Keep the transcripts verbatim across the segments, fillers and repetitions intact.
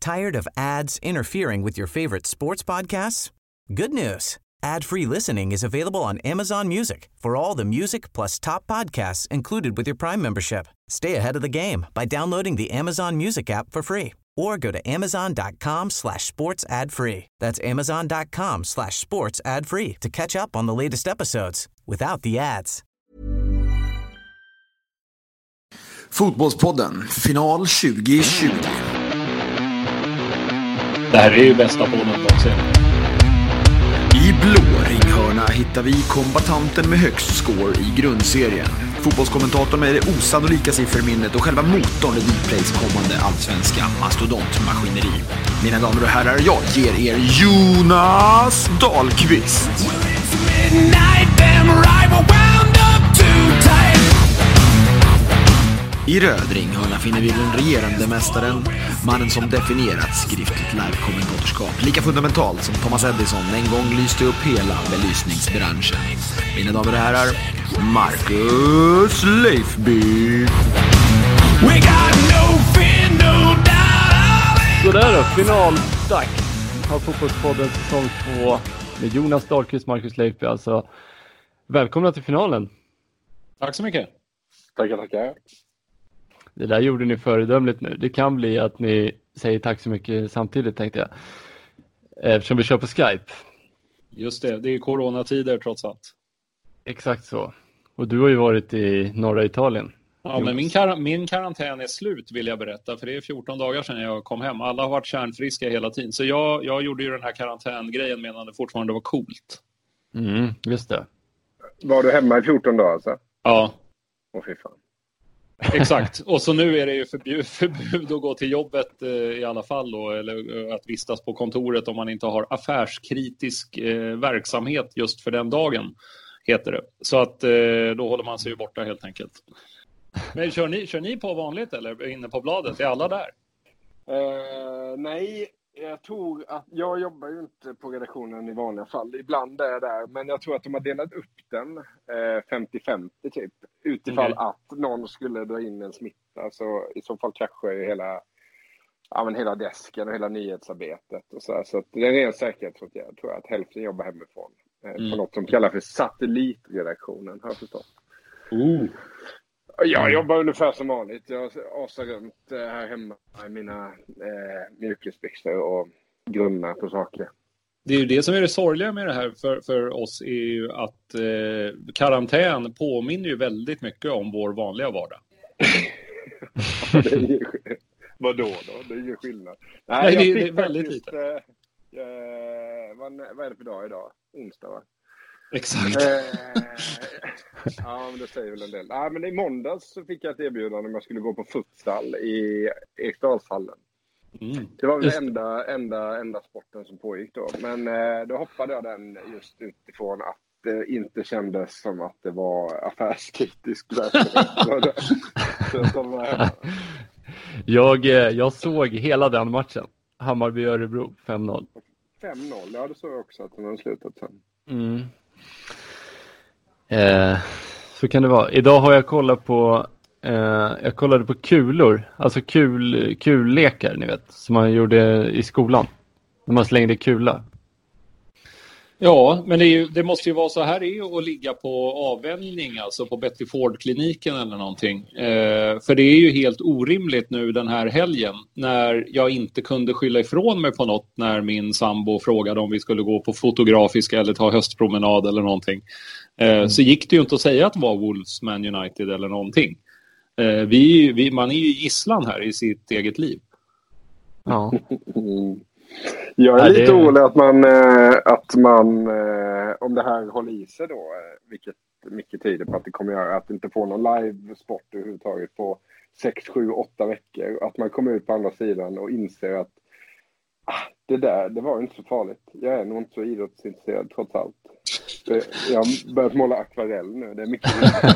Tired of ads interfering with your favorite sports podcasts? Good news. Ad-free listening is available on Amazon Music for all the music plus top podcasts included with your Prime membership. Stay ahead of the game by downloading the Amazon Music app for free or go to amazon.com slash sports ad free. That's amazon.com slash sports ad free to catch up on the latest episodes without the ads. Fotbollspodden, final tjugo tjugo. Det här är ju bästa podden någonsin. I blå ringhörna hittar vi kombatanten med högst score i grundserien. Fotbollskommentatorn med det osannolika sifferminnet och själva motorn i Dplays kommande allsvenska mastodontmaskineri. Mina damer och herrar, jag ger er Jonas Dahlqvist. I röd ringhörna finner vi den regerande mästaren, mannen som definierat skriftligt live-kommentatorskap lika fundamentalt som Thomas Edison en gång lyste upp hela belysningsbranschen. Mina damer och herrar, Marcus Leifby. Sådär då, finaldags av Fotbollspodden säsong två med Jonas Dahlqvist, Marcus Leifby. Alltså, välkomna till finalen. Tack så mycket. Tackar, tackar. Det där gjorde ni föredömligt nu. Det kan bli att ni säger tack så mycket samtidigt, tänkte jag. Eftersom vi kör på Skype. Just det, det är coronatider trots allt. Exakt så. Och du har ju varit i norra Italien. Ja, men min, kar- min karantän är slut, vill jag berätta. För det är fjorton dagar sedan jag kom hem. Alla har varit kärnfriska hela tiden. Så jag, jag gjorde ju den här karantängrejen medan det fortfarande var coolt. Mm, just det. Var du hemma i fjorton dagar alltså? Ja. Åh fy fan. Exakt, och så nu är det ju förbjud, förbud att gå till jobbet eh, i alla fall då, eller eh, att vistas på kontoret om man inte har affärskritisk eh, verksamhet just för den dagen, heter det. Så att eh, då håller man sig ju borta helt enkelt. Men kör ni, kör ni på vanligt eller inne på bladet? Är alla där? Uh, nej, jag tror att jag jobbar ju inte på redaktionen i vanliga fall. Ibland är jag där, men jag tror att de har delat upp den eh, femtio femtio typ. Utifall okay. att någon skulle dra in en smitta, så i så fall kraschar ju hela, ja, men hela desken och hela nyhetsarbetet. Och så, så att det är en ren säkerhetsåtgärd, tror jag, att hälften jobbar hemifrån. Eh, mm. På något som kallas för satellitredaktionen, har jag förstått. Oh. Jag jobbar ungefär som vanligt. Jag asar runt här hemma i mina eh, mjukisbyxor och grunnar på saker. Det är ju det som är det sorgliga med det här för, för oss, är ju att eh, karantän påminner ju väldigt mycket om vår vanliga vardag. det är ju, vadå då? Det är ju skillnad. Nej, Nej jag det, det är väldigt faktiskt, lite. Eh, eh, vad, vad är det för dag idag? Onsdag, va? Exakt. Eh, ja, men det säger väl en del. Ja, men i måndags så fick jag ett erbjudande om jag skulle gå på futsal i Eriksdalshallen. Mm. Det var väl den enda, enda, enda sporten som pågick då. Men eh, då hoppade jag den just utifrån att det inte kändes som att det var affärskritisk verksamhet. jag, jag såg hela den matchen. Hammarby-Örebro fem noll. fem noll, ja det såg jag också att den hade slutat sen. Mm. Eh, så kan det vara. Idag har jag kollat på eh, jag kollade på kulor, alltså kul, kullekar, ni vet, som man gjorde i skolan när man slängde kula. Ja, men det, är ju, det måste ju vara så här, är ju att ligga på avvänjning, alltså på Betty Ford-kliniken eller någonting. Eh, för det är ju helt orimligt nu den här helgen när jag inte kunde skylla ifrån mig på något när min sambo frågade om vi skulle gå på fotografiska eller ta höstpromenad eller någonting. Eh, mm. Så gick det ju inte att säga att det var Wolves, Man United eller någonting. Eh, vi, vi, man är ju gisslan här i sitt eget liv. Ja. Jag är ja, lite det... orolig att man, att man, om det här håller i sig då, vilket mycket tyder på att det kommer göra, att inte få någon live-sport överhuvudtaget på sex, sju, åtta veckor. Att man kommer ut på andra sidan och inser att ah, det där, det var inte så farligt. Jag är nog inte så idrottsintresserad trots allt. Jag har börjat måla akvarell nu, det är mycket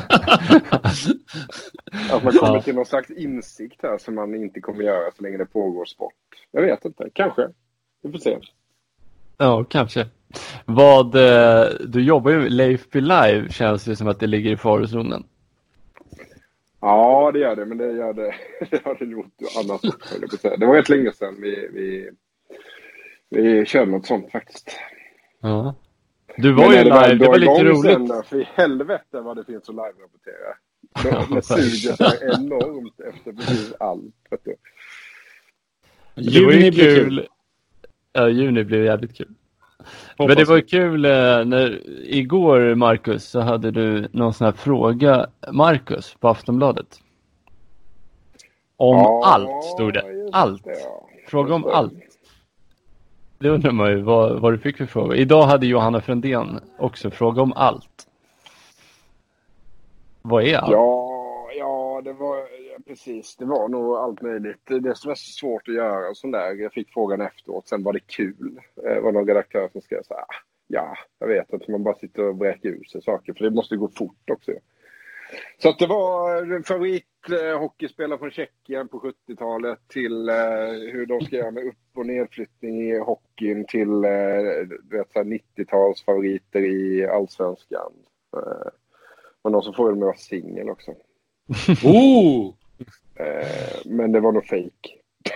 att man kommer till någon slags insikt här som man inte kommer göra så länge det pågår sport. Jag vet inte, kanske. Vi får se. Ja, kanske. Vad, du jobbar ju Leifby Live, känns det som att det ligger i farozonen. Ja, det gör det, men det gör det, det har det gjort annars. Det var rätt länge sedan vi, vi, vi körde något sånt faktiskt. Ja. Du var men ju live, var, det var lite roligt. Sen då, för i helvete vad det finns att live-rapportera. Det suget är enormt efter precis allt. Vet du. Det var ju kul. Ja, juni blev jävligt kul. Hoppas. Men det var ju kul när igår, Marcus, så hade du någon sån här fråga, Marcus, på Aftonbladet. Om ja, allt, stod det. Allt. Det, ja. Fråga om allt. Det undrar man ju vad, vad du fick för fråga. Idag hade Johanna Frändén också fråga om allt. Vad är allt? Ja, ja det var ja, precis. Det var nog allt möjligt. Det som är så svårt att göra och sån där. Jag fick frågan efteråt. Sen var det kul. Det var någon redaktör som skrev så här. Ja, jag vet att man bara sitter och bräker ut sig saker. För det måste gå fort också. Så att det var favorit eh, hockeyspelare från Tjeckien på sjuttiotalet till eh, hur de ska göra med upp- och nedflyttning i hockeyn till eh, vet, så här nittio-tals favoriter i Allsvenskan. Eh, och någon som får med vara singel också. Oh! eh, men det var nog fake.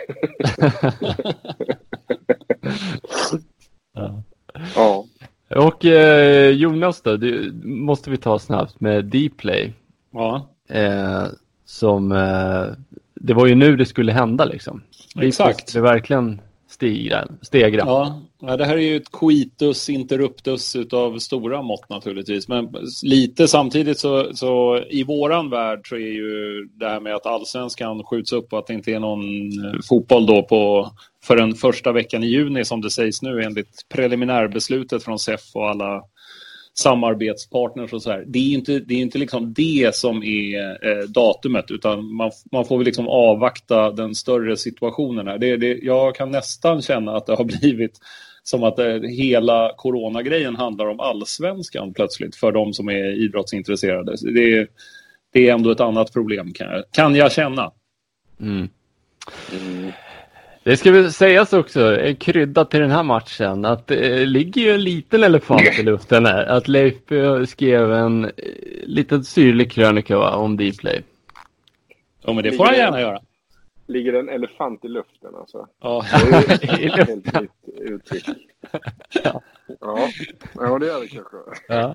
Ja. Ja. Och eh, Jonas då, det måste vi ta snabbt med Dplay. Ja. Eh, som eh, det var ju nu det skulle hända liksom. Exakt. Det verkligen stigra, stegra. Ja, ja, det här är ju ett coitus interruptus utav stora mått naturligtvis. Men lite samtidigt så, så i våran värld så är ju det här med att allsvenskan skjuts upp och att det inte är någon fotboll då på för den första veckan i juni som det sägs nu enligt preliminärbeslutet från S E F och alla samarbetspartners och så här. Det är inte, det är inte liksom det som är eh, datumet utan man, man får väl liksom avvakta den större situationen här. Det, det, jag kan nästan känna att det har blivit som att det, hela coronagrejen handlar om allsvenskan plötsligt för de som är idrottsintresserade. Det, det är ändå ett annat problem kan jag, kan jag känna. Mm. Mm. Det ska väl sägas också, en krydda till den här matchen, att det ligger ju en liten elefant i luften här. Att Leif skrev en liten syrlig krönika va, om Dplay. Ja, men det får han gärna göra. Ligger en elefant i luften alltså? Ja. Det är helt nytt uttryck. Ja. Ja. Ja, det gör det kanske. Ja,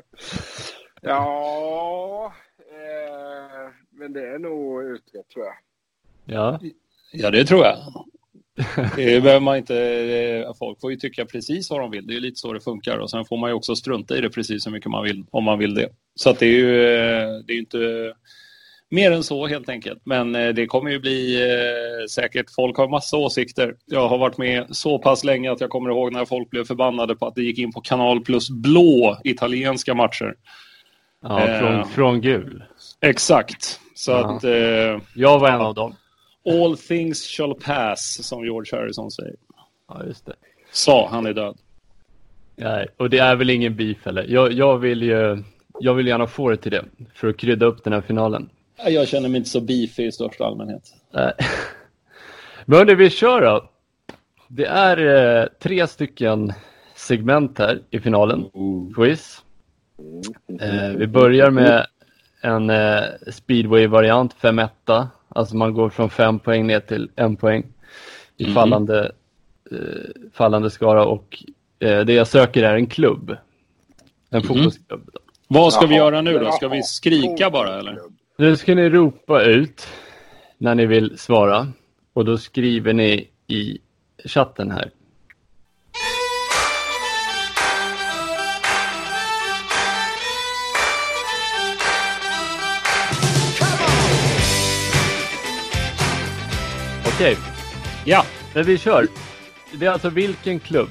ja eh, men det är nog utrett tror jag. Ja. Ja, det tror jag. Det behöver man inte, folk får ju tycka precis vad de vill. Det är ju lite så det funkar. Och sen får man ju också strunta i det precis så mycket man vill, om man vill det. Så att det är ju det är inte mer än så helt enkelt. Men det kommer ju bli eh, säkert, folk har massa åsikter. Jag har varit med så pass länge att jag kommer ihåg när folk blev förbannade på att det gick in på Kanal Plus blå italienska matcher. Ja, från, eh, från gul. Exakt. Så ja. att... Eh, jag var en av dem. All things shall pass, som George Harrison säger. Ja, just det. Sa, han är död. Nej, och det är väl ingen beef heller. Jag, jag, vill ju, jag vill gärna få det till det, för att krydda upp den här finalen. Jag känner mig inte så beefy i största allmänhet. Nej. Men det vi kör då. Det är eh, tre stycken segment här i finalen. Mm. Quiz. Eh, vi börjar med en eh, speedway-variant, fem ett. Alltså man går från fem poäng ner till en poäng i mm. fallande, eh, fallande skara. Och eh, det jag söker är en klubb. En mm. fotbollsklubb. Då. Vad ska Jaha. vi göra nu då? Ska vi skrika bara eller? Nu ska ni ropa ut när ni vill svara. Och då skriver ni i chatten här. Okej. Ja, men vi kör. Det är alltså vilken klubb?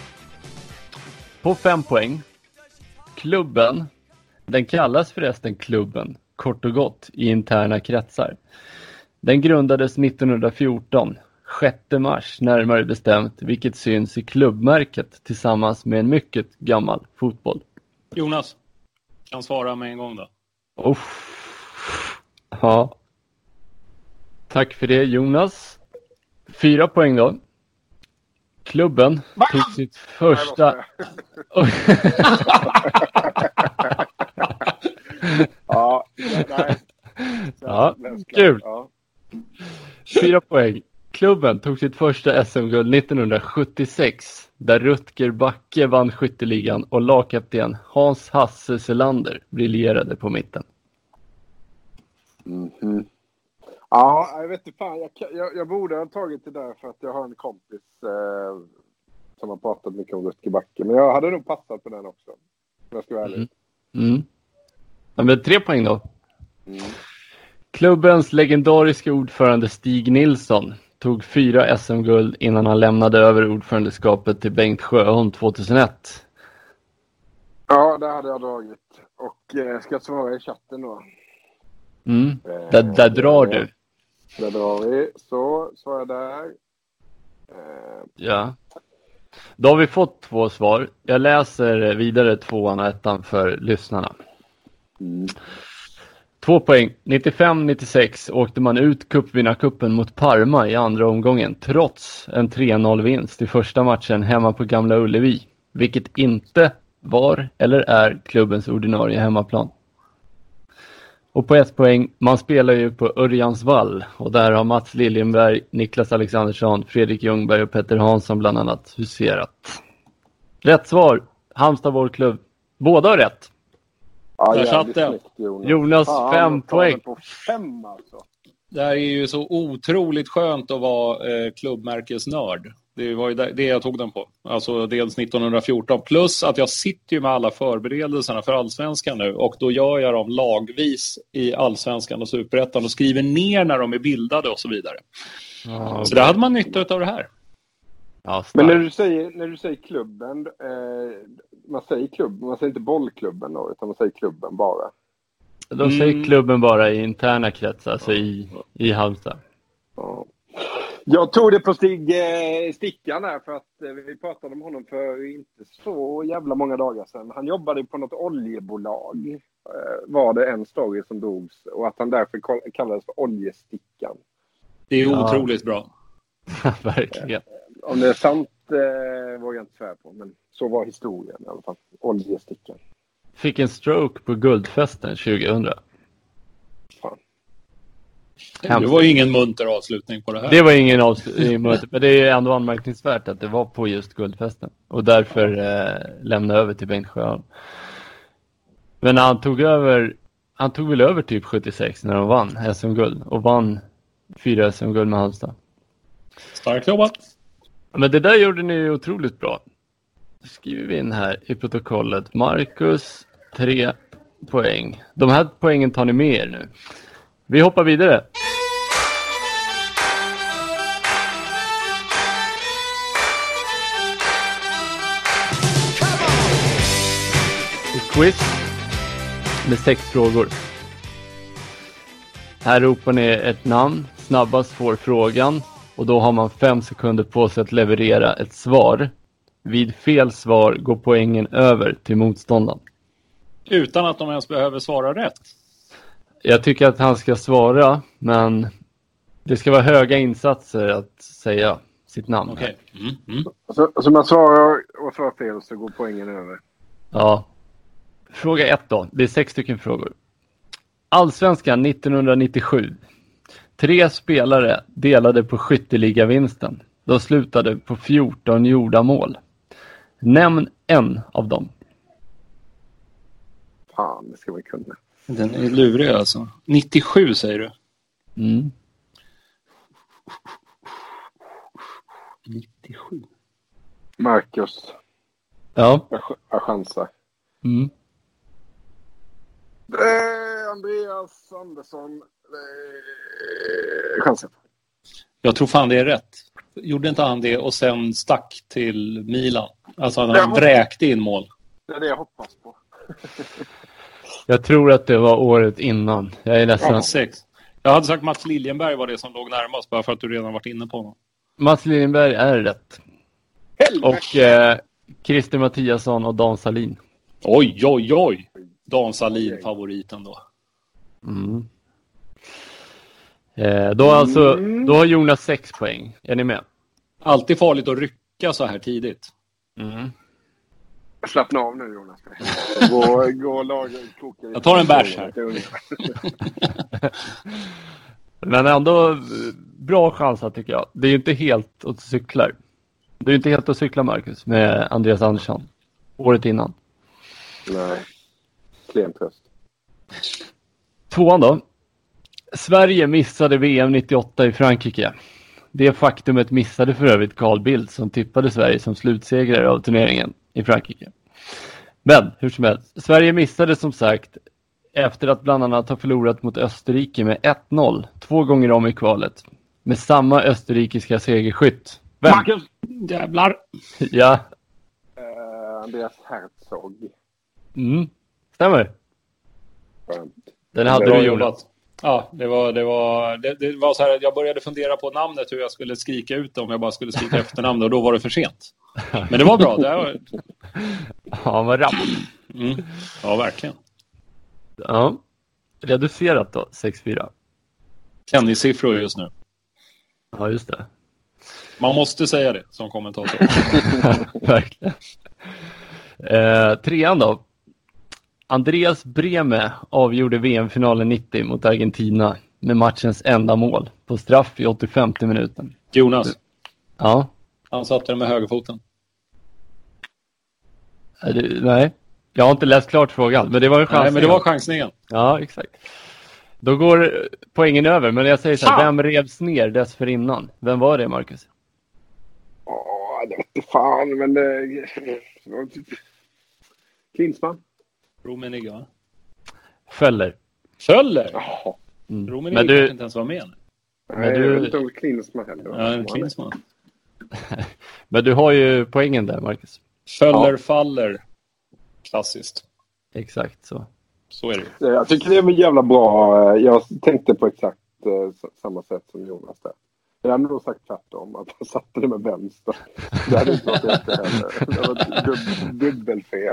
På fem poäng. Klubben, den kallas förresten klubben, kort och gott, i interna kretsar. Den grundades nittonhundrafjorton, sjätte mars närmare bestämt, vilket syns i klubbmärket tillsammans med en mycket gammal fotboll. Jonas, kan svara med en gång då. Oh. Ja. Tack för det, Jonas. Fyra poäng då. Klubben Va? tog sitt första... ja, nej. Ja, Ja, kul. Ja. Fyra poäng. Klubben tog sitt första S M-guld nittonhundrasjuttiosex där Rutger Backe vann skytteligan och lagkapten Hans Hasse Selander briljerade på mitten. Mm-hmm. Ja, jag vet inte fan. Jag, jag, jag borde ha tagit det där för att jag har en kompis eh, som har pratat mycket om Rutger Backe. Men jag hade nog passat på den också. Jag ska vara ärlig. Mm. Mm. Ja, men tre poäng då. Mm. Klubbens legendariska ordförande Stig Nilsson tog fyra S M-guld innan han lämnade över ordförandeskapet till Bengt Sjöholm tjugohundraett. Ja, det hade jag dragit. Och eh, ska jag svara i chatten då? Mm. Eh, där, där drar du. Där drar vi. Så, svarar jag där. Eh. Ja. Då har vi fått två svar. Jag läser vidare tvåan och ettan för lyssnarna. Mm. Två poäng. nittiofem nittiosex åkte man ut cupvinnarcupen mot Parma i andra omgången trots en tre noll vinst i första matchen hemma på Gamla Ullevi. Vilket inte var eller är klubbens ordinarie hemmaplan. Och på ett poäng, man spelar ju på Örjansvall och där har Mats Liljenberg, Niklas Alexandersson, Fredrik Ljungberg och Petter Hansson bland annat huserat. Rätt svar, Halmstad vår klubb. Båda har rätt. Ja, där satt det. Jonas, Jonas Fan, fem poäng. På fem alltså. Det här är ju så otroligt skönt att vara eh, klubbmärkesnörd. Det var ju det, det jag tog den på. Alltså dels nittonhundrafjorton. Plus att jag sitter ju med alla förberedelserna för Allsvenskan nu. Och då gör jag dem lagvis i Allsvenskan och Superettan. Och skriver ner när de är bildade och så vidare. Ja, så där hade man nytta av det här. Ja, men när du säger, när du säger klubben. Eh, man säger klubb. Man säger inte bollklubben då. Utan man säger klubben bara. De säger mm. klubben bara i interna kretsar. Alltså i, i Halmstad. Ja. Jag tog det på Stig eh, Stickan här för att eh, vi pratade om honom för inte så jävla många dagar sedan. Han jobbade på något oljebolag. Eh, var det en story som drogs och att han därför kallades för Oljestickan. Det är ja. otroligt bra. Verkligen. Eh, om det är sant eh, vågar jag inte svära på, men så var historien i alla fall. Oljestickan. Fick en stroke på guldfesten tjugohundra. Fan. Det var ju ingen munter avslutning på det här. Det var ingen avslutning, men det är ändå anmärkningsvärt att det var på just guldfesten. Och därför eh, lämna över till Bengt Sjöholm. Men när han tog över, han tog väl över typ sjuttiosex när de vann S M-guld. Och vann fyra S M-guld med Halmstad. Starkt jobbat. Men det där gjorde ni ju otroligt bra. Nu skriver vi in här i protokollet. Marcus, tre poäng. De här poängen tar ni med er nu. Vi hoppar vidare. Ett quiz med sex frågor. Här ropar ni ett namn. Snabbast får frågan. Och då har man fem sekunder på sig att leverera ett svar. Vid fel svar går poängen över till motståndaren. Utan att de ens behöver svara rätt. Jag tycker att han ska svara, men det ska vara höga insatser att säga sitt namn. Okej. Okay. Mm, mm. Så, så man svarar och svarar fel så går poängen över. Ja. Fråga ett då. Det är sex stycken frågor. Allsvenskan nittonhundranittiosju. Tre spelare delade på skytteligavinsten. De slutade på fjorton gjorda mål. Nämn en av dem. Fan, det ska man kunna. Den är lurig alltså. nittiosju säger du? Mm. nittiosju. Marcus. Ja. Jag, jag chansar. Mm. Eh, Andreas Andersson. Eh, chansar. Jag tror fan det är rätt. Gjorde inte han det och sen stack till Milan? Alltså han ja. vräkte in mål. Det är det jag hoppas på. Jag tror att det var året innan. Jag är nästan... Ja, sex. Jag hade sagt Mats Liljenberg var det som låg närmast. Bara för att du redan varit inne på honom. Mats Liljenberg är rätt. Helvete. Och eh, Christer Mattiasson och Dan Salin. Oj, oj, oj. Dan Salin, favoriten då. Mm. Eh, då, alltså, då har Jonas sex poäng. Är ni med? Alltid farligt att rycka så här tidigt. Mm. Slappna av nu, Jonas. Gå, gå och laga koka. Jag tar en bärs här. Men ändå bra chanser tycker jag. Det är ju inte helt åt cyklar. Det är ju inte helt att cykla, Marcus, med Andreas Andersson. Året innan. Nej. Klen tröst. Tvåan då. Sverige missade V M nittioåtta i Frankrike. Det faktumet missade för övrigt Carl Bildt som tippade Sverige som slutsegrare av turneringen i Frankrike. Men hur som helst, Sverige missade som sagt efter att bland annat ha förlorat mot Österrike med ett noll två gånger om i kvalet. Med samma österrikiska segerskytt. Vem? Marcus! Jävlar! Ja. Uh, Andreas Herzog. Mm. Stämmer. Skönt. Den hade Bra du jobbat. jobbat. Ja, det var, det var, det, det var så här att jag började fundera på namnet, hur jag skulle skrika ut det om jag bara skulle skrika efternamn, och då var det för sent. Men det var bra. Det var... Ja, vad rapp. Mm. Ja, verkligen. Ja. Reducerat då, sex fyra. Tennissiffror just nu. Ja, just det. Man måste säga det som kommentator. Verkligen. Eh, trean då. Andreas Brehme avgjorde V M-finalen nittio mot Argentina med matchens enda mål på straff i åttiofemte minuten. Jonas. Ja. Han satte den med högerfoten. Är det, nej, jag har inte läst klart frågan, men det var en chans. Nej, men det var chansningen. Ja, exakt. Då går poängen över, men jag säger så här, vem revs ner dessförinnan? Vem var det, Marcus? Ja, det vet inte fan, men det... Klinsmann. Rummenigge, va? Fäller. Fäller? Jaha. Mm. Rummenigge Men du... kanske inte ens var med nu. Nej, du... jag vet inte om Klinsmann heller. Ja, Klinsmann. Men du har ju poängen där, Marcus. Fäller, Ja. faller. Klassiskt. Exakt så. Så är det ju. Jag tycker det är jävla bra. Jag tänkte på exakt uh, samma sätt som Jonas där. Jag hade nog sagt tvärtom, att jag satte det med vänster. Det hade inte varit efter heller. Det var ett dub- dubbelfel.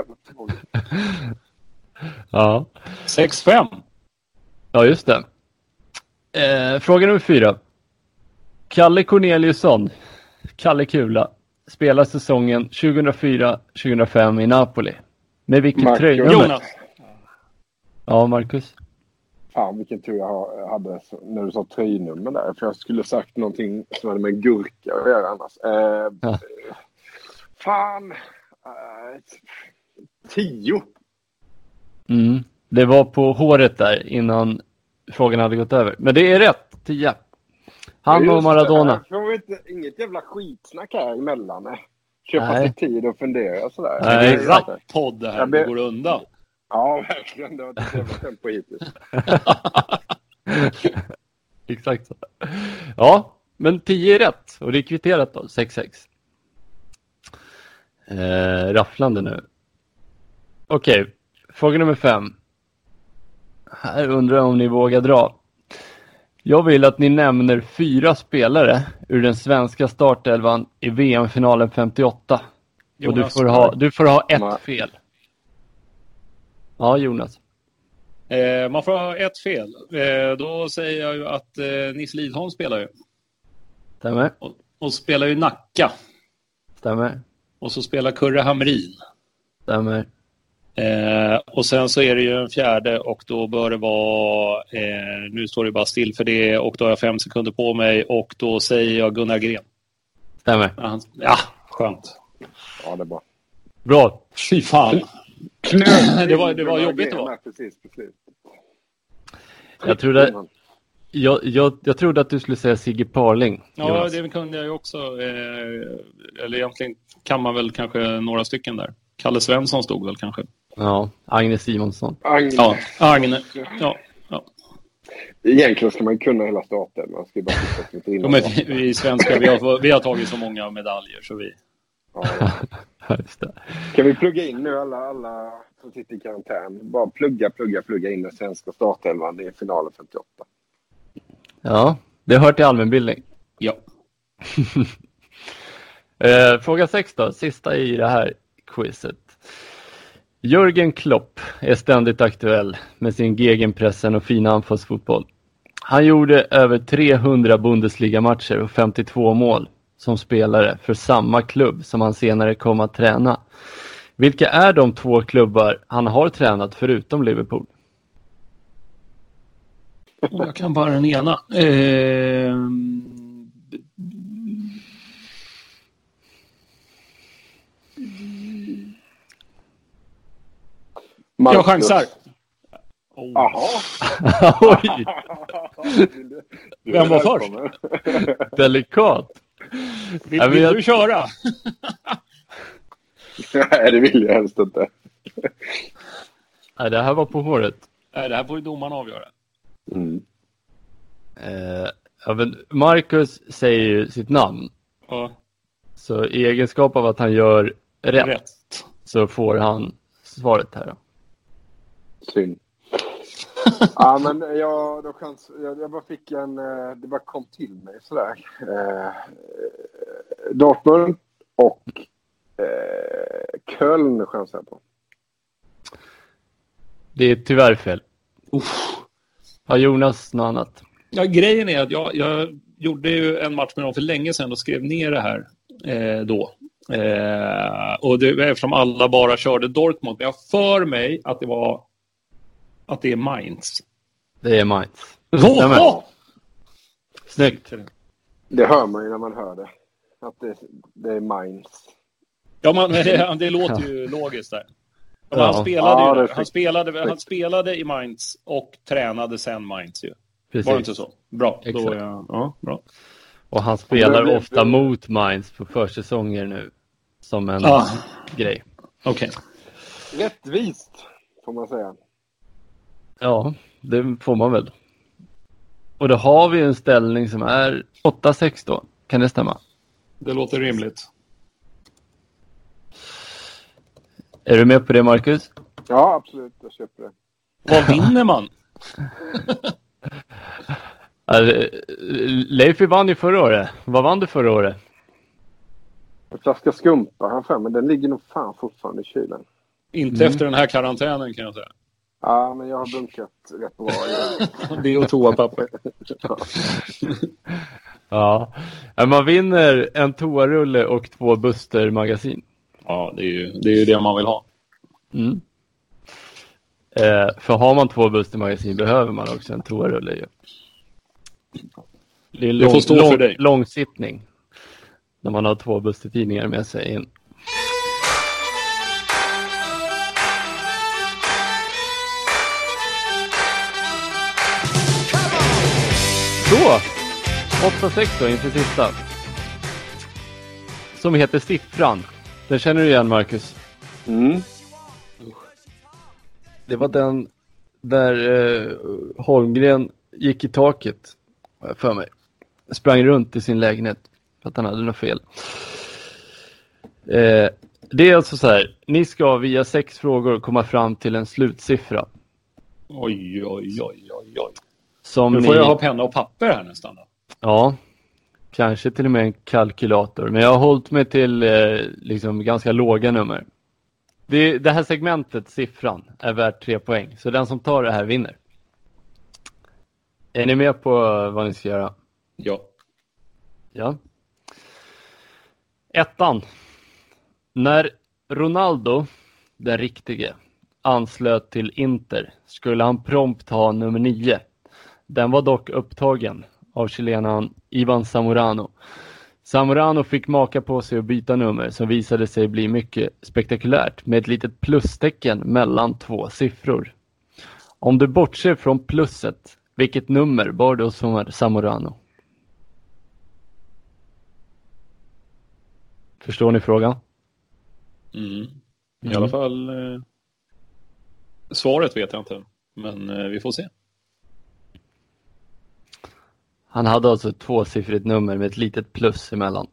Ja. sex fem. Ja, just det. Eh, fråga nummer fyra. Kalle Corneliusson, Kalle Kula, spelar säsongen tjugohundrafyra tjugohundrafem i Napoli. Med vilket tröjnummer? Jonas. Ja, Marcus. Fan, vilken tur jag hade när du sa tröjnummer där. För jag skulle sagt någonting som hade med gurka att göra annars. Eh, Ja. Fan. Eh, tio. Mm. Det var på håret där innan frågan hade gått över. Men det är rätt, tio. Han och Maradona. Jag får inte, inget jävla skitsnack här emellan. Nej. Köpa Nej. sig tid och fundera sådär. Det är Nej. en rapp podd det här. Jag ber- Det går undan. Ja, verkligen. Det var ett jävla tempo hittills. Exakt så. Ja, men tio är rätt. Och det är kvitterat då, sex sex. Eh, rafflande nu. Okej, okay. Fråga nummer fem. Här undrar jag om ni vågar dra. Jag vill att ni nämner fyra spelare ur den svenska startelvan i V M-finalen femtioåtta. Och du får ha, du får ha ett Nej. fel. Ja, Jonas. Eh, man får ha ett fel. Eh, då säger jag ju att eh, Nils Lidholm spelar ju. Stämmer. Och, och spelar ju Nacka. Stämmer. Och så spelar Kurre Hamrin. Stämmer. Eh, och sen så är det ju en fjärde, och då bör det vara eh, nu står det bara still för det, och då har jag fem sekunder på mig, och då säger jag Gunnar Gren. Stämmer. Ja, han, ja skönt. Ja, det är bra. Bra. Fy fan. det var, det var jobbigt då. Precis, precis. Mm. Jag trodde, jag, jag, jag trodde att du skulle säga Sigge Parling. Ja, Jonas. det kunde jag ju också. Eh, eller egentligen kan man väl kanske några stycken där. Kalle Svensson stod väl kanske. Ja, Agnes Simonsson. Agne. Ja, Agne. Ja, ja. Egentligen ska man kunna hela starten. Man ska ju bara titta lite Ja, innan. men vi, vi svenskar, vi har, vi har tagit så många medaljer så vi... Ja. Just det. Kan vi plugga in nu alla, alla som sitter i karantän? Bara plugga, plugga, plugga in den svenska startelvan i finalen femtioåtta. Ja, det hör till allmänbildning. Ja. eh, fråga sex då, sista i det här quizet. Jürgen Klopp är ständigt aktuell med sin gegenpressen och fina anfallsfotboll. Han gjorde över trehundra Bundesliga-matcher och femtiotvå mål som spelare för samma klubb som han senare kom att träna. Vilka är de två klubbar han har tränat förutom Liverpool? Jag kan bara den ena. Eh... Jag chansar. Oh. Jaha. Oj. Vem var först? Delikat. Vill, vill jag... du köra? Nej, det vill jag helst inte. Nej, det här var på håret. Nej, det här får ju domaren avgöra. Mm. Eh, ja, men Marcus säger ju sitt namn. Ja. Så i egenskap av att han gör rätt, rätt. så får han svaret här då. Synd. Ja, men jag, då kan, jag, jag bara fick en, det bara kom till mig sådär. Eh, Dortmund och eh, Köln chansar jag på. Det är tyvärr fel. Uff. Har Jonas något annat? Ja, grejen är att jag, jag gjorde ju en match med dem för länge sedan och skrev ner det här eh, då. Eh, och det, eftersom alla bara körde Dortmund, men jag för mig att det var att det är Mainz. Det är Mainz. Oh, oh! Snyggt. Det hör man ju när man hör det. Att det, det är Mainz. Ja, man, det, det låter ju logiskt där. Ja. Han, spelade ja, ju, han, spelade, han spelade i Mainz och tränade sen Mainz ju. Precis. Var det inte så? Bra. Exakt. Då är jag, ja, bra. Och han spelar det, ofta det... mot Mainz på försäsonger nu. Som en ah. grej. Okej. Okay. Rättvist, får man säga. Ja, det får man väl. Och då har vi en ställning som är åtta sex då. Kan det stämma? Det låter rimligt. Är du med på det, Marcus? Ja, absolut. Jag köper det. Vad vinner man? Leif vann ju förra året. Vad vann du förra året? En flaska skumpa han för, men den ligger nog fan fortfarande i kylen. Inte mm. efter den här karantänen kan jag säga. Ja, men jag har bunkat rätt bra. Det är att toapapper. Ja. Man vinner en toarulle och två Buster magasin. Ja, det är ju det, är ju det man vill ha. Mm. Eh, för har man två Buster magasin behöver man också en toarulle ju. Det är lång, det får stå lång, för dig. Långsittning. När man har två Buster-tidningar med sig in. Så, åtta sex då inför sista. Som heter Siffran. Den känner du igen, Marcus? Mm. Det var den där eh, Holmgren gick i taket för mig. Sprang runt i sin lägenhet för att han hade något fel. Eh, det är alltså så här. Ni ska via sex frågor komma fram till en slutsiffra. Oj, oj, oj, oj, oj. Som nu får ni... jag ha penna och papper här nästan då. Ja, kanske till och med en kalkylator. Men jag har hållit mig till eh, liksom ganska låga nummer. Det, det här segmentet, siffran, är värt tre poäng. Så den som tar det här vinner. Är ni med på vad ni ska göra? Ja. Ja. Ettan. När Ronaldo, den riktige, anslöt till Inter skulle han prompt ha nummer nio. Den var dock upptagen av chilenan Ivan Zamorano. Zamorano fick maka på sig att byta nummer som visade sig bli mycket spektakulärt med ett litet plustecken mellan två siffror. Om du bortser från plusset, vilket nummer bar då som Zamorano? Förstår ni frågan? Mm. I mm. alla fall eh, svaret vet jag inte, men eh, vi får se. Han hade alltså ett tvåsiffrigt nummer med ett litet plus emellan.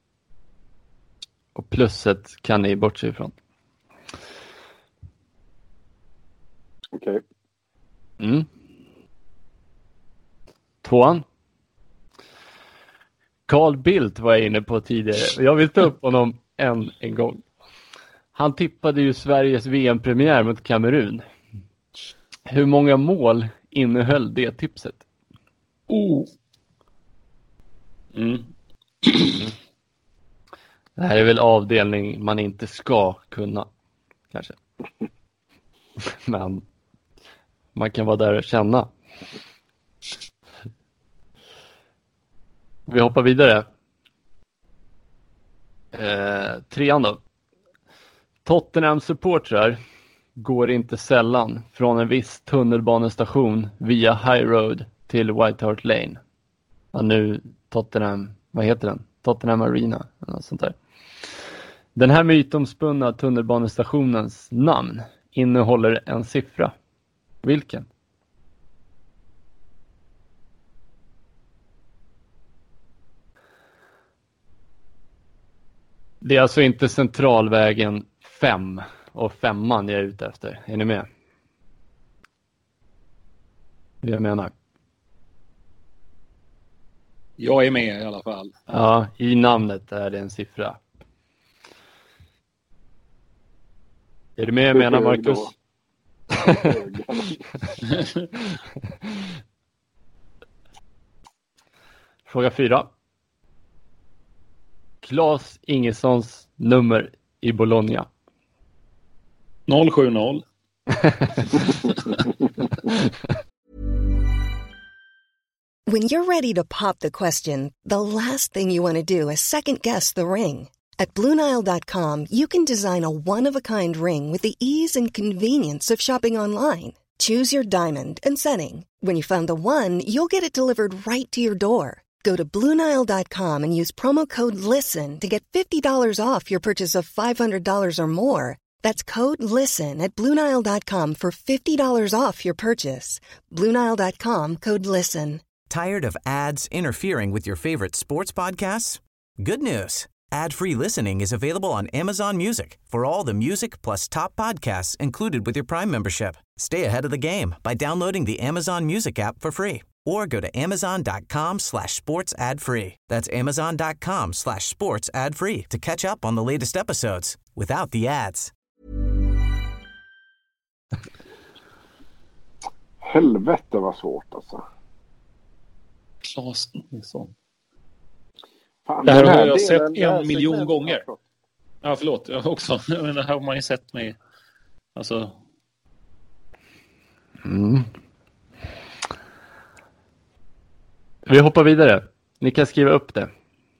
Och plusset kan ni bortse ifrån. Okej. Okay. Mm. Tvåan. Carl Bildt var jag inne på tidigare. Jag vill ta upp honom en, en gång. Han tippade ju Sveriges V M-premiär mot Kamerun. Hur många mål innehöll det tipset? Oh. Mm. Det här är väl avdelning man inte ska kunna. kanske. Men man kan vara där och känna. Vi hoppar vidare. Eh, trean då. Tottenham-supportrar går inte sällan från en viss tunnelbanestation via High Road till White Hart Lane. Ja, nu Tottenham, vad heter den? Tottenham Arena eller något sånt där. Den här mytomspunna tunnelbanestationens namn innehåller en siffra. Vilken? Det är alltså inte Centralvägen fem och femman jag är ute efter. Är ni med? Det jag menar. Jag är med i alla fall. Ja, i namnet är det en siffra. Är du med jag menar, Marcus? Fråga fyra. Claes Ingessons nummer i Bologna. noll sju noll. When you're ready to pop the question, the last thing you want to do is second-guess the ring. At Blue Nile dot com, you can design a one-of-a-kind ring with the ease and convenience of shopping online. Choose your diamond and setting. When you find the one, you'll get it delivered right to your door. Go to Blue Nile dot com and use promo code LISTEN to get fifty dollars off your purchase of five hundred dollars or more. That's code LISTEN at Blue Nile dot com for fifty dollars off your purchase. Blue Nile dot com, code LISTEN. Tired of ads interfering with your favorite sports podcasts? Good news. Ad-free listening is available on Amazon Music for all the music plus top podcasts included with your Prime membership. Stay ahead of the game by downloading the Amazon Music app for free or go to amazon.com slash sports ad free. That's amazon.com slash sports ad free to catch up on the latest episodes without the ads. Helvete vad svårt alltså. Claes Ingelsson. Fan, Det här har den jag sett delen, det här en miljon segmentet- gånger. Ja, förlåt. Jag också. Men det här har man ju sett mig. Alltså, Mm. Vi hoppar vidare. Ni kan skriva upp det.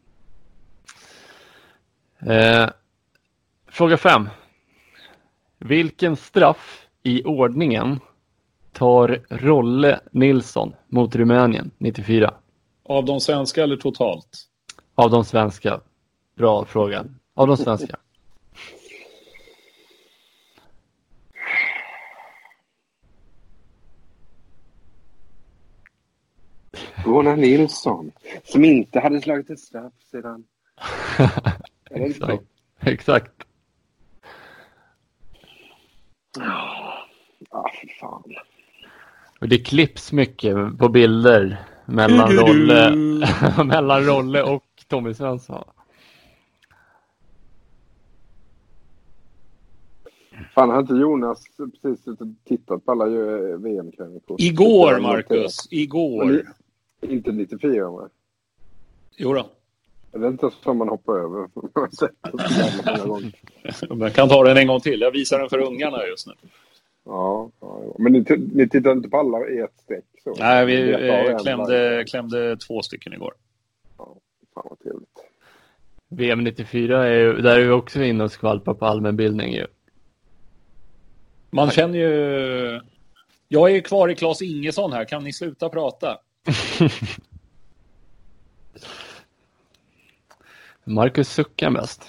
Eh, fråga fem. Vilken straff i ordningen tar Rolle Nilsson mot Rumänien nittiofyra? av de svenska eller totalt? Av de svenska. Bra fråga. Av de svenska. Gunnar Nilsson. Som inte hade slagit ett straff sedan. Är det inte så? Exakt. Exakt. Ah, för fan. Och det klipps mycket på bilder mellan Rolle, mellan Rolle och Tommy Svensson. Fan, har inte Jonas precis tittat på alla V M-krönikor? Igår, Marcus. Igår. Inte nittiofyra, va? Jo då. Det är inte så man hoppar över. Man har sett det så många gånger. Man kan ta den en gång till. Jag visar den för ungarna just nu. Ja, ja, ja. Men ni, ni tittar inte på alla i ett streck? Så. Nej, vi Ni tar eh, en klämde, varje. klämde två stycken igår. Ja, fan vad trevligt. V M nittiofyra, är ju, där är vi också inne och skvalpar på allmänbildning ju. Man känner ju... Jag är kvar i Claes Ingesson här. Kan ni sluta prata? Marcus suckar mest.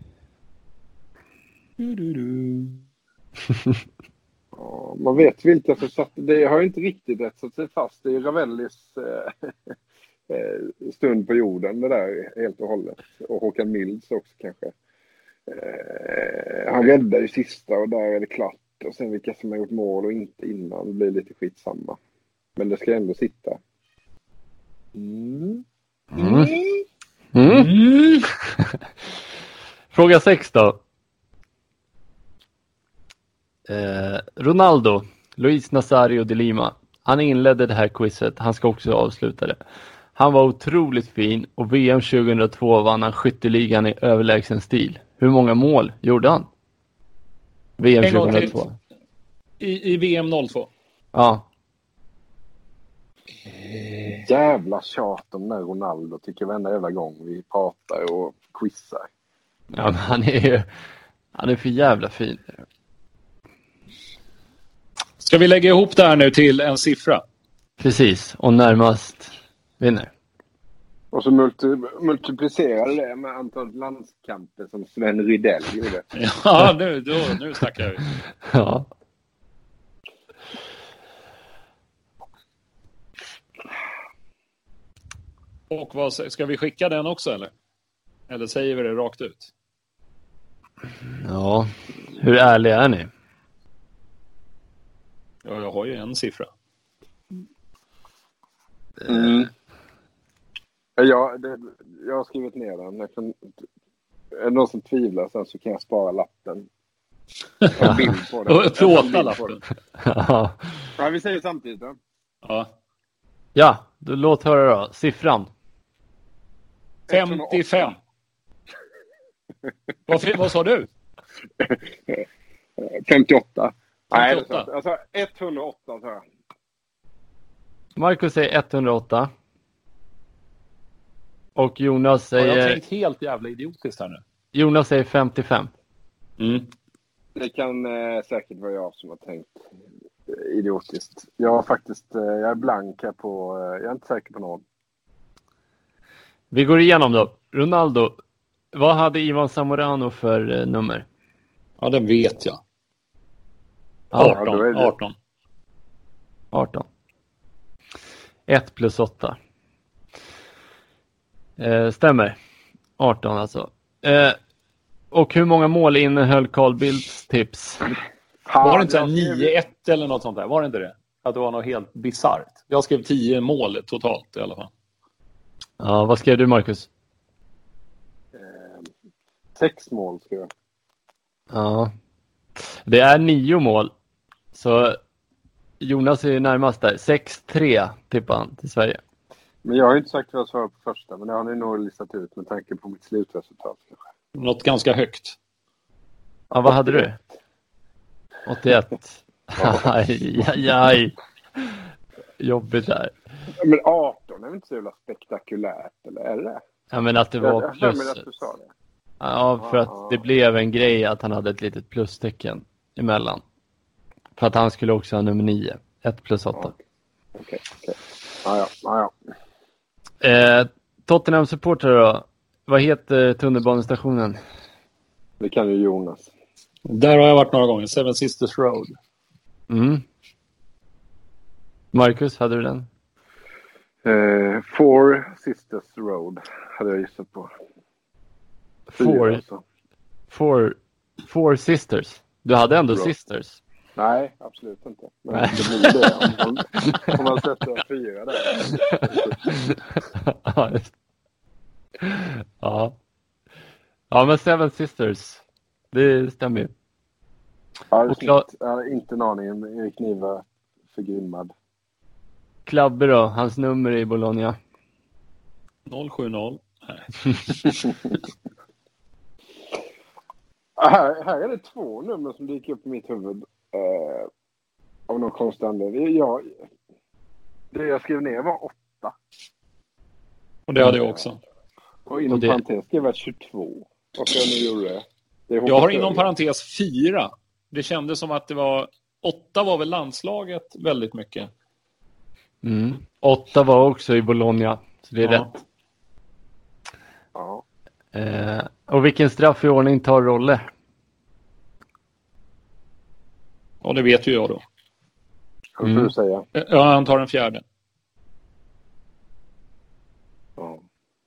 Ja, man vet vilka som satt. Det har ju inte riktigt rätt sig fast. Det är Ravellis eh, stund på jorden det där helt och hållet. Och Håkan Milds också kanske. Eh, han räddar ju sista och där är det klart. Och sen vilka som har gjort mål och inte innan. Det blir lite skitsamma. Men det ska ändå sitta. Mm. Mm. Mm. Fråga sex då. Eh, Ronaldo, Luis Nazario de Lima. Han inledde det här quizet. Han ska också avsluta det. Han var otroligt fin och V M tjugohundratvå vann han skytteligan i överlägsen stil. Hur många mål gjorde han? V M En gång till. tjugohundratvå. I, I V M noll två. Ja. Jävla tjat om när Ronaldo tycker varenda jävla gång vi pratar och quizar. Ja, men han är ju han är för jävla fin. Ska vi lägga ihop det här nu till en siffra? Precis, och närmast vinner. Och så multi- multiplicerar det med antalet landskamper som Sven Rydell gjorde. Ja, nu, då, nu snackar vi. Ja. Och vad, ska vi skicka den också eller? Eller säger vi det rakt ut? Ja, hur ärliga är ni? Ja, jag har ju en siffra. Mm. Ja, det, jag har skrivit ner den. Jag kan, är det någon som tvivlar sen så kan jag spara lappen. Ta en bild på den. Och plåta lappen. Ja. Ja, vi säger samtidigt då. Ja. Ja, då låt höra då. Siffran. femtiofem. vad, vad sa du? femtioåtta. Nej, femtioåtta. alltså etthundraåtta så här. Marcus säger etthundraåtta. Och Jonas Ja, jag har säger tänkt helt jävla idiotiskt här nu. Jonas säger femtiofem. Mm. Det kan eh, säkert vara jag som har tänkt eh, idiotiskt. Jag har faktiskt, eh, jag är blank här på, eh, jag är inte säker på någon. Vi går igenom då. Ronaldo, vad hade Ivan Zamorano för eh, nummer? Ja, den vet jag. Ja, då är arton. det- arton. arton. ett plus åtta. Eh, stämmer. arton alltså. Eh, och hur många mål innehöll Carl Bildts tips? Var det inte jag skrev- nio ett eller något sånt där? Var det inte det? Att det var något helt bizarrt. Jag skrev tio mål totalt i alla fall. Ja, vad skrev du, Marcus? Sex mål ska jag. Ja. Det är nio mål. Så Jonas är närmast där. sex tre tippar han till Sverige. Men jag har ju inte sagt vad jag svarar på första, men det har ni nog listat ut med tanke på mitt slutresultat kanske. Något ganska högt. Ja, vad hade du? åttioett. Aj, aj, aj. Jobbigt där. Men arton är väl inte så jävla spektakulärt, eller är det? Ja, men att det Jag var jag för mig plus. att du sa det. Ja, för att det blev en grej att han hade ett litet plustecken emellan. För att han skulle också ha nummer nio. ett plus åtta. Okej, okej. Ja, ja, ja, ja. Eh, Tottenham-supporter då. Vad heter tunnelbanestationen? Det kan ju Jonas. Där har jag varit några gånger. Seven Sisters Road. Mm. Marcus, hade du den? Eh, Four Sisters Road hade jag gissat på. Fyra, Four, alltså. four, four sisters. Du hade ändå Bra. sisters. Nej, absolut inte. Men Nej. det blir det om man, om man sätter fyra där. Ja, just. Ja. Ja, men Seven Sisters. Det stämmer ju. Ja, det är Och klar- snyggt. Jag hade inte en aning om Erik Niva förgrymmad. Klabbe då, hans nummer i Bologna. noll sju noll. Nej. Här, här är det två nummer som dyker upp i mitt huvud. Eh, av någon konstig anledning. Jag, det jag skrev ner var åtta. Och det hade jag också. Och inom Och det- parentes skrev jag tjugotvå. Varför jag nu gjorde det. det Jag har inom parentes fyra. Det kändes som att det var... Åtta var väl landslaget väldigt mycket. Mm. Åtta var också i Bologna. Så det är Ja. rätt. Ja. Eh, och vilken straff i ordning tar Rolle? Och det vet ju jag då. Vad Mm. får du säga? Ja, han tar den fjärde. Ja.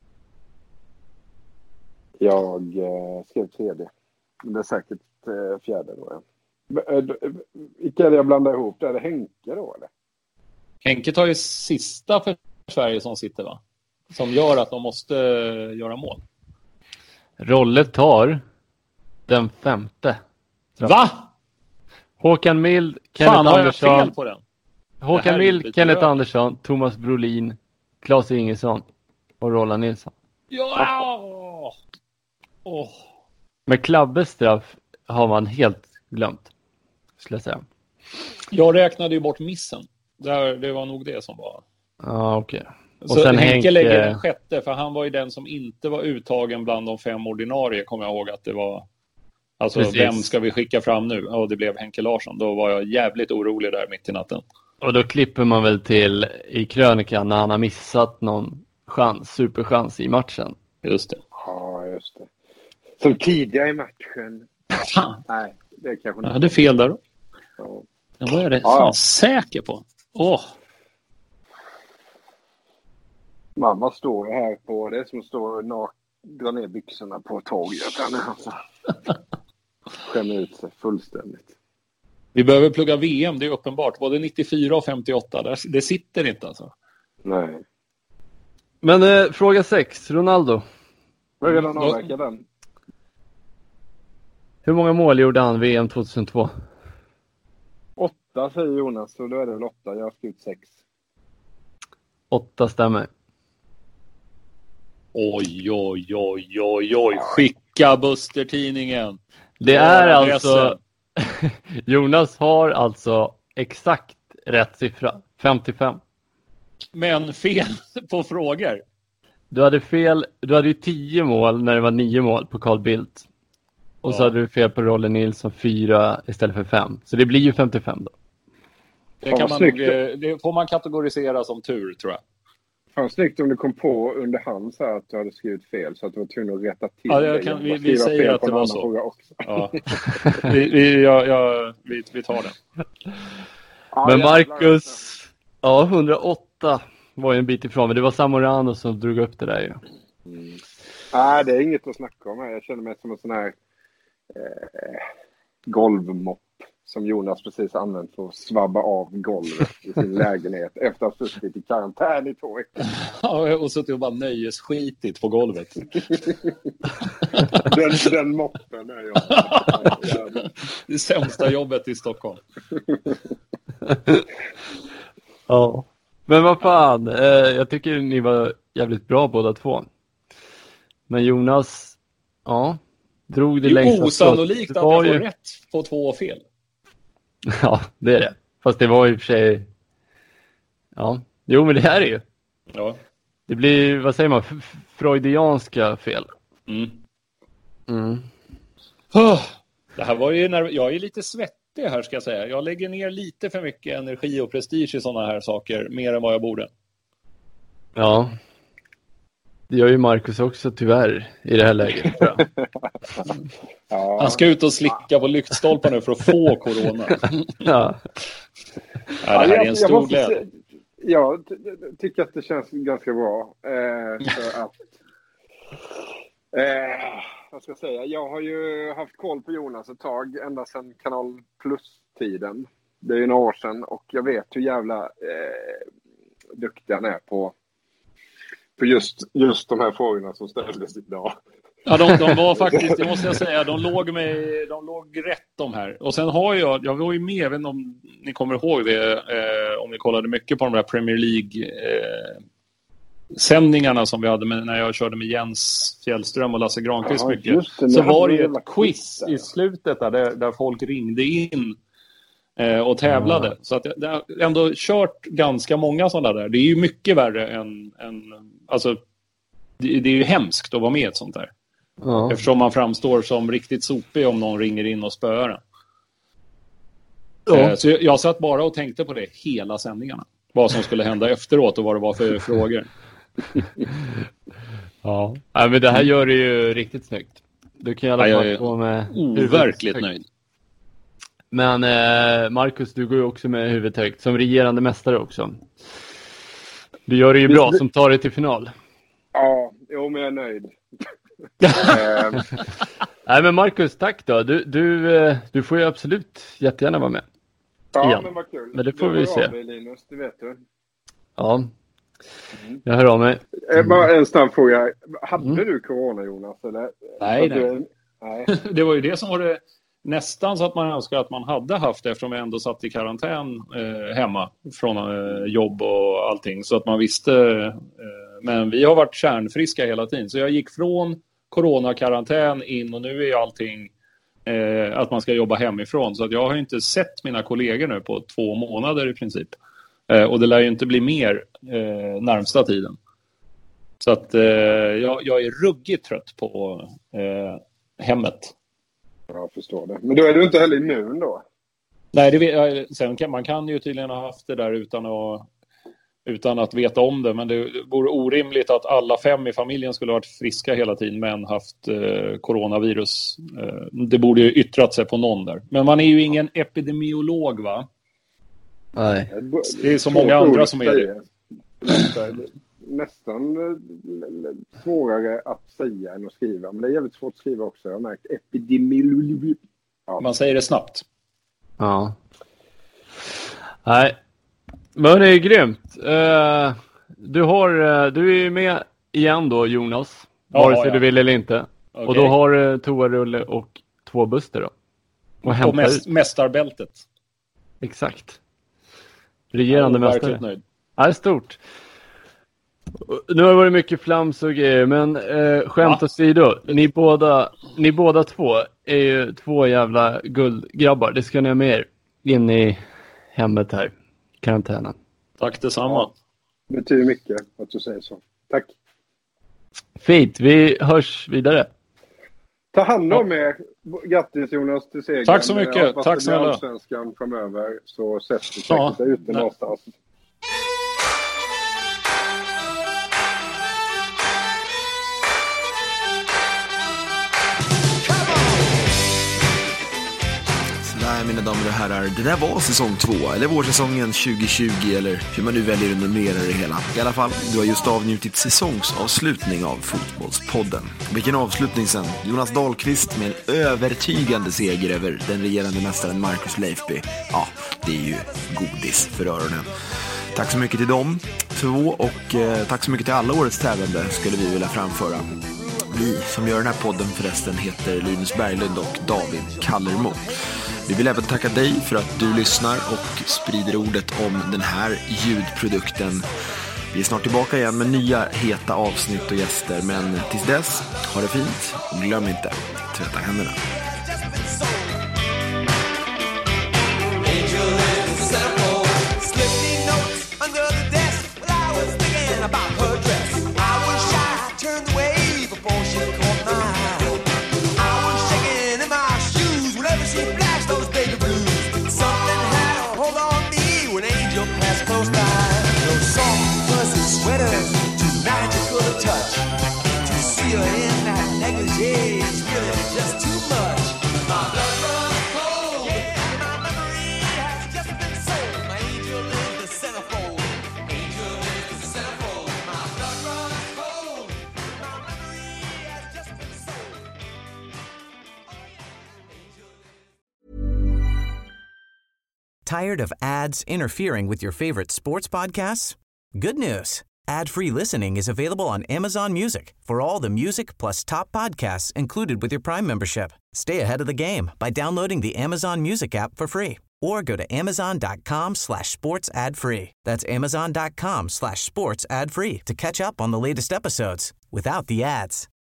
Jag eh, skrev tredje. Men det är säkert eh, fjärde då. Ja. B- eh, d- eh, Vilka är det jag blandar ihop? Det är det Henke då eller? Henke tar ju sista för Sverige som sitter, va? Som gör att de måste göra mål. Rolle tar den femte. Va? Håkan Mild, Kenneth Fan, har jag Andersson. fel på den? Det här Håkan är Mild, lite Kenneth rör. Andersson, Thomas Brolin, Claes Ingesson och Roland Nilsson. Ja! Åh. Med Klabbes straff har man helt glömt, skulle jag säga. Jag räknade ju bort missen. Där, det var nog det som var. Ja, okej. Okay. Och så sen Henke Henke lägger den sjätte, för han var ju den som inte var uttagen bland de fem ordinarie, kommer jag ihåg att det var. Alltså, precis. Vem ska vi skicka fram nu? Ja, det blev Henke Larsson. Då var jag jävligt orolig där mitt i natten. Och då klipper man väl till i krönikan när han har missat någon chans, superchans i matchen. Just det. Ja, just det. Som tidigare i matchen. Fan. Nej, det kanske inte. Jag hade fel där då. Ja. Jag var det ja. säker på. Åh. Mamma står här på det som står och drar ner byxorna på tåget. Alltså. Skämmer ut sig fullständigt. Vi behöver plugga V M, det är uppenbart. Både nittiofyra och femtioåtta, det sitter inte alltså. Nej. Men eh, fråga sex, Ronaldo. Vad vill han avverka den? Hur många mål gjorde han V M tjugohundratvå? Åtta säger Jonas, så då är det väl åtta. Jag har skrivit sex. Åtta stämmer. Oj, oj, oj, oj, oj. Skicka Buster-tidningen. Det är alltså... Jonas har alltså exakt rätt siffra. femtiofem. Men fel på frågor. Du hade fel. Du hade ju tio mål när det var nio mål på Carl Bildt. Och ja. Så hade du fel på Rolle Nilsson fyra istället för fem. Så det blir ju femtiofem då. Det, kan man nog, det får man kategorisera som tur, tror jag. Fan, snyggt om du kom på under hand så att du hade skrivit fel så att du var tvungen att rätta till ja, jag kan, vi, vi säger att det var så. Ja. vi, vi, ja, ja, vi, vi tar det. Ja, men Marcus, ja, hundraåtta var ju en bit ifrån. Men det var Zamorano som drog upp det där ju. Mm. Nej, det är inget att snacka om här. Jag känner mig som en sån här eh, golvmopp som Jonas precis använt för att svabba av golvet i sin lägenhet efter att ha suttit i karantän i två veckor. Ja, och suttit och bara nöjesskitigt på golvet. den, den moppen är jag. Det sämsta jobbet i Stockholm. Ja, men vad fan. Eh, jag tycker ni var jävligt bra båda två. Men Jonas, ja, drog det, det längst. Det är osannolikt att jag får ju... rätt på två fel. Ja, det är det. Fast det var ju för sig... Ja, jo men det här är ju. Ja. Det blir, vad säger man, f- freudianska fel. Mm. Mm. Oh, det här var ju när jag är lite svettig här, ska jag säga. Jag lägger ner lite för mycket energi och prestige i sådana här saker, mer än vad jag borde. Ja. Det gör ju Marcus också tyvärr i det här läget. Ja. Han ska ut och slicka på lyktstolpar nu för att få corona. Ja. Ja, det här är en stor glädje. Jag tycker att det känns ganska bra. Eh, för att, eh, vad ska jag säga? Jag har ju haft koll på Jonas ett tag, ända sedan Kanal Plus-tiden. Det är ju några år sedan och jag vet hur jävla eh, duktig han är på För just, just de här frågorna som ställdes idag. Ja, de, de var faktiskt, det måste jag säga, de låg, med, de låg rätt de här. Och sen har jag, jag var ju med, jag vet inte om ni kommer ihåg det, eh, om ni kollade mycket på de här Premier League eh, sändningarna som vi hade med, när jag körde med Jens Fjällström och Lasse Granqvist ja, mycket. Det, så var det ju ett quiz i slutet där, där, där folk ringde in och tävlade. Mm. Så att det har ändå kört ganska många sådana där. Det är ju mycket värre än... än alltså, det, det är ju hemskt att vara med i ett sånt där. Mm. Eftersom man framstår som riktigt sopig om någon ringer in och spöar den. Mm. Så jag, jag satt bara och tänkte på det hela sändningarna. Vad som skulle hända efteråt och vad det var för frågor. Ja, ja men det här gör det ju riktigt snyggt. Du kan i alla fall ja, gå med... Overkligt nöjd. Men eh, Marcus, du går ju också med huvudet högt som regerande mästare också. Du gör det ju bra som tar dig till final. Ja, jo, men jag är nöjd. Nej, men Marcus, tack då. Du, du, du får ju absolut jättegärna vara med. Ja, igen. Men vad kul. Men det får vi se. Dig, Linus, det vet du. Ja, jag hör av mig. Mm. Bara en snabb fråga. Hade mm. du corona, Jonas? Eller? Nej, nej. Du... nej. Det var ju det som var det nästan så att man önskar att man hade haft det, eftersom jag ändå satt i karantän eh, hemma från eh, jobb och allting. Så att man visste. Eh, men vi har varit kärnfriska hela tiden. Så jag gick från coronakarantän in och nu är allting eh, att man ska jobba hemifrån. Så att jag har inte sett mina kollegor nu på två månader i princip. Eh, och det lär ju inte bli mer eh, närmsta tiden. Så att eh, jag, jag är ruggigt trött på eh, hemmet. Jag förstår det. Men då är du inte heller immun då? Nej, det vet, sen kan, man kan ju tydligen ha haft det där utan att, utan att veta om det. Men det vore orimligt att alla fem i familjen skulle ha varit friska hela tiden men haft eh, coronavirus. Eh, det borde ju yttrat sig på någon där. Men man är ju ingen epidemiolog, va? Nej. Det är så många andra som är det. Nästan svårare att säga än att skriva. Men det är jävligt svårt att skriva också. Jag har märkt epidemiologi. Ja. Man säger det snabbt. Ja. Nej. Men det är grymt. Uh, du, har, uh, du är ju med igen då, Jonas. Ja, vare sig ja. du vill eller inte. Okay. Och då har du uh, toarulle och två buster då. Och, och mäst, mästarbältet. Exakt. Regerande ja, mästare. Nöjd. Ja, det är stort. Nu har det varit mycket flams och grejer, men eh, skämt åsido, ni båda, ni båda två är ju två jävla guldgrabbar. Det ska ni ha med er in i hemmet här, karantänen. Tack detsamma. Ja, det betyder mycket att du säger så. Tack. Fint, vi hörs vidare. Ta hand om er. Grattis Jonas till segern. Tack så mycket, tack snälla. Allsvenskan framöver så sätter du ja. säkert ute någonstans. Nej, mina damer och herrar, det där var säsong två, eller vårsäsongen tjugo tjugo, eller hur man nu väljer att numrera det hela. I alla fall, du har just avnjutit säsongsavslutning av Fotbollspodden. Vilken avslutning sen. Jonas Dahlqvist med en övertygande seger över den regerande mästaren Marcus Leifby. Ja, det är ju godis för öronen. Tack så mycket till dem två och eh, tack så mycket till alla årets tävlande skulle vi vilja framföra. Vi som gör den här podden förresten heter Linus Berglund och David Kallermo. Vi vill även tacka dig för att du lyssnar och sprider ordet om den här ljudprodukten. Vi är snart tillbaka igen med nya heta avsnitt och gäster, men tills dess, ha det fint och glöm inte, tvätta händerna. Tired of ads interfering with your favorite sports podcasts? Good news. Ad-free listening is available on Amazon Music for all the music plus top podcasts included with your Prime membership. Stay ahead of the game by downloading the Amazon Music app for free or go to amazon.com slash sports ad free. That's amazon.com slash sports ad free to catch up on the latest episodes without the ads.